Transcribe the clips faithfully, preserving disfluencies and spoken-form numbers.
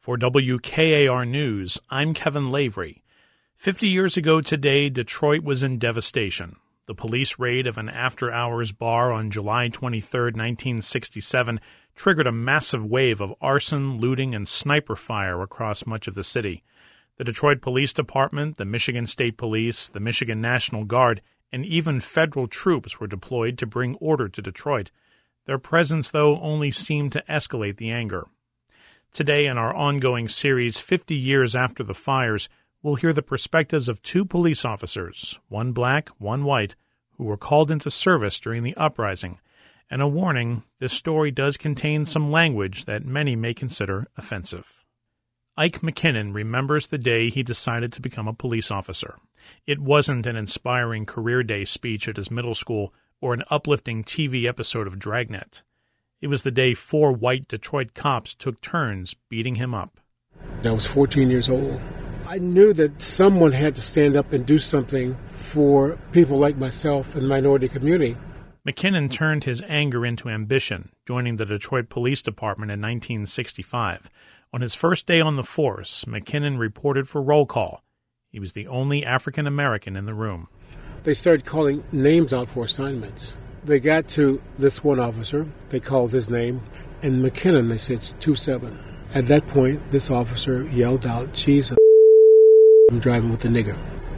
For W K A R News, I'm Kevin Lavery. Fifty years ago today, Detroit was in devastation. The police raid of an after-hours bar on July twenty-third, nineteen sixty-seven, triggered a massive wave of arson, looting, and sniper fire across much of the city. The Detroit Police Department, the Michigan State Police, the Michigan National Guard, and even federal troops were deployed to bring order to Detroit. Their presence, though, only seemed to escalate the anger. Today, in our ongoing series, fifty years after the fires, we'll hear the perspectives of two police officers, one black, one white, who were called into service during the uprising. And a warning, this story does contain some language that many may consider offensive. Ike McKinnon remembers the day he decided to become a police officer. It wasn't an inspiring career day speech at his middle school or an uplifting T V episode of Dragnet. It was the day four white Detroit cops took turns beating him up. I was fourteen years old. I knew that someone had to stand up and do something for people like myself and the minority community. McKinnon turned his anger into ambition, joining the Detroit Police Department in nineteen sixty-five. On his first day on the force, McKinnon reported for roll call. He was the only African American in the room. They started calling names out for assignments. They got to this one officer. They called his name. And McKinnon, they said, it's two seven. At that point, this officer yelled out, Jesus, I'm driving with a nigger.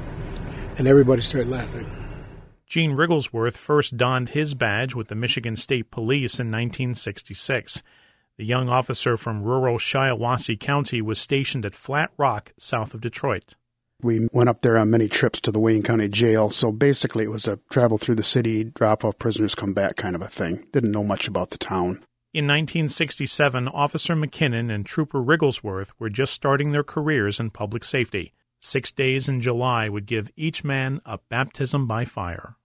And everybody started laughing. Gene Rigglesworth first donned his badge with the Michigan State Police in nineteen sixty-six. The young officer from rural Shiawassee County was stationed at Flat Rock, south of Detroit. We went up there on many trips to the Wayne County Jail, so basically it was a travel through the city, drop off prisoners, come back kind of a thing. Didn't know much about the town. In nineteen sixty-seven, Officer McKinnon and Trooper Rigglesworth were just starting their careers in public safety. Six days in July would give each man a baptism by fire.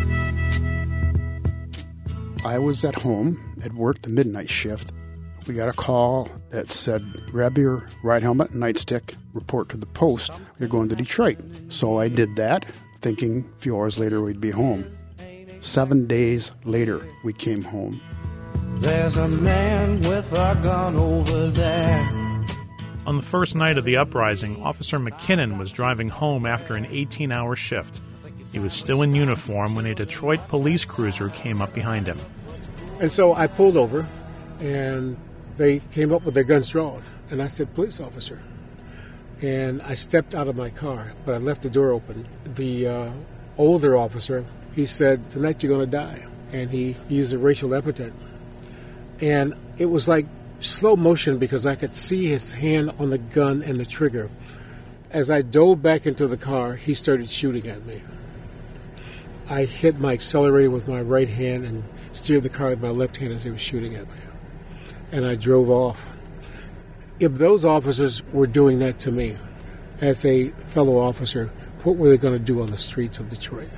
I was at home at work, the midnight shift. We got a call that said, grab your ride helmet and nightstick, report to the post, you're going to Detroit. So I did that, thinking a few hours later we'd be home. Seven days later, we came home. There's a man with a gun over there. On the first night of the uprising, Officer McKinnon was driving home after an eighteen-hour shift. He was still in uniform when a Detroit police cruiser came up behind him. And so I pulled over, and they came up with their guns drawn. And I said, police officer. And I stepped out of my car, but I left the door open. The uh, older officer, he said, tonight you're going to die. And he used a racial epithet. And it was like slow motion because I could see his hand on the gun and the trigger. As I dove back into the car, he started shooting at me. I hit my accelerator with my right hand and steered the car with my left hand as he was shooting at me. And I drove off. If those officers were doing that to me as a fellow officer, what were they going to do on the streets of Detroit?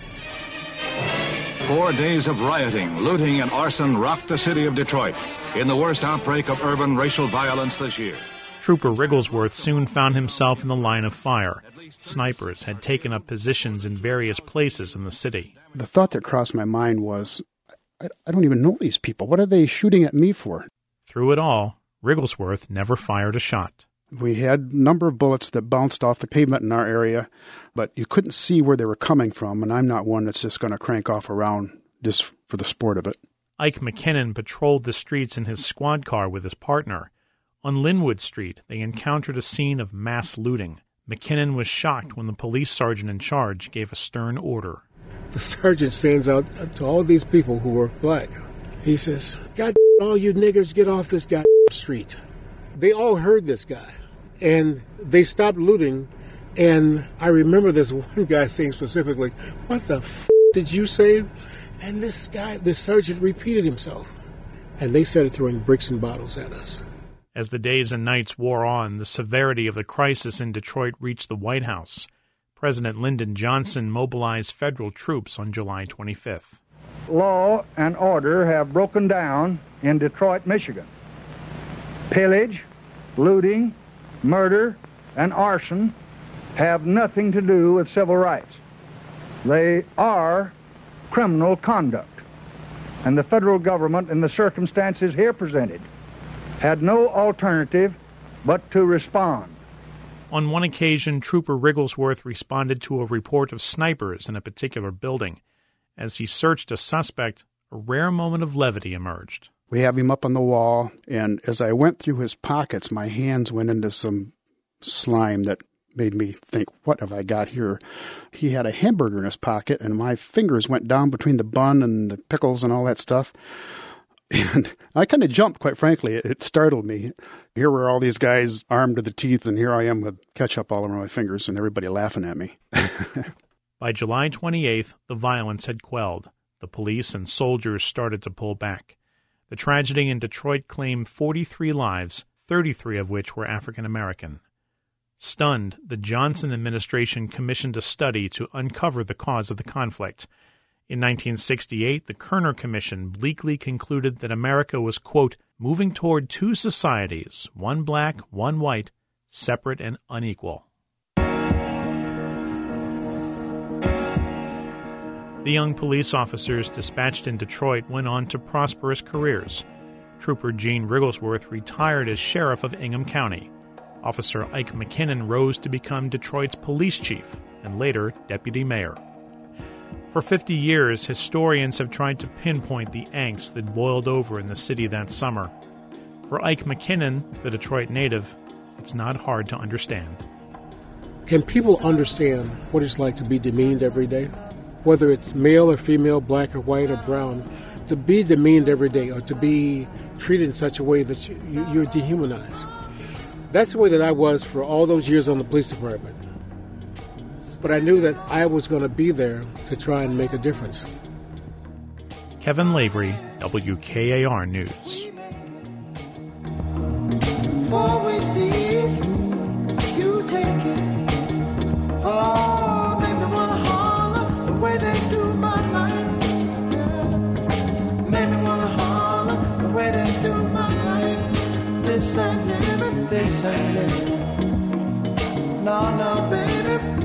Four days of rioting, looting, and arson rocked the city of Detroit in the worst outbreak of urban racial violence this year. Trooper Rigglesworth soon found himself in the line of fire. Snipers had taken up positions in various places in the city. The thought that crossed my mind was, I, I don't even know these people. What are they shooting at me for? Through it all, Rigglesworth never fired a shot. We had a number of bullets that bounced off the pavement in our area, but you couldn't see where they were coming from, and I'm not one that's just going to crank off a round just for the sport of it. Ike McKinnon patrolled the streets in his squad car with his partner. On Linwood Street, they encountered a scene of mass looting. McKinnon was shocked when the police sergeant in charge gave a stern order. The sergeant stands out to all these people who were black. He says, God, all you niggers, get off this goddamn street. They all heard this guy, and they stopped looting. And I remember this one guy saying specifically, what the f*** did you say? And this guy, this sergeant, repeated himself. And they started throwing bricks and bottles at us. As the days and nights wore on, the severity of the crisis in Detroit reached the White House. President Lyndon Johnson mobilized federal troops on July twenty-fifth. Law and order have broken down in Detroit, Michigan. Pillage, looting, murder, and arson have nothing to do with civil rights. They are criminal conduct. And the federal government, in the circumstances here presented, had no alternative but to respond. On one occasion, Trooper Rigglesworth responded to a report of snipers in a particular building. As he searched a suspect, a rare moment of levity emerged. We have him up on the wall, and as I went through his pockets, my hands went into some slime that made me think, what have I got here? He had a hamburger in his pocket, and my fingers went down between the bun and the pickles and all that stuff. And I kind of jumped, quite frankly. It startled me. Here were all these guys armed to the teeth, and here I am with ketchup all over my fingers and everybody laughing at me. By July twenty-eighth, the violence had quelled. The police and soldiers started to pull back. The tragedy in Detroit claimed forty-three lives, thirty-three of which were African American. Stunned, the Johnson administration commissioned a study to uncover the cause of the conflict. In nineteen sixty-eight, the Kerner Commission bleakly concluded that America was, quote, moving toward two societies, one black, one white, separate and unequal. The young police officers dispatched in Detroit went on to prosperous careers. Trooper Gene Rigglesworth retired as sheriff of Ingham County. Officer Ike McKinnon rose to become Detroit's police chief and later deputy mayor. For fifty years, historians have tried to pinpoint the angst that boiled over in the city that summer. For Ike McKinnon, the Detroit native, it's not hard to understand. Can people understand what it's like to be demeaned every day? Whether it's male or female, black or white or brown, to be demeaned every day or to be treated in such a way that you, you're dehumanized. That's the way that I was for all those years on the police department. But I knew that I was going to be there to try and make a difference. Kevin Lavery, W K A R News. Before we see it, you take it. Oh, make me wanna holler the way they do my life. Yeah. Make me wanna holler the way they do my life. This ain't living, this ain't living. No, no, baby.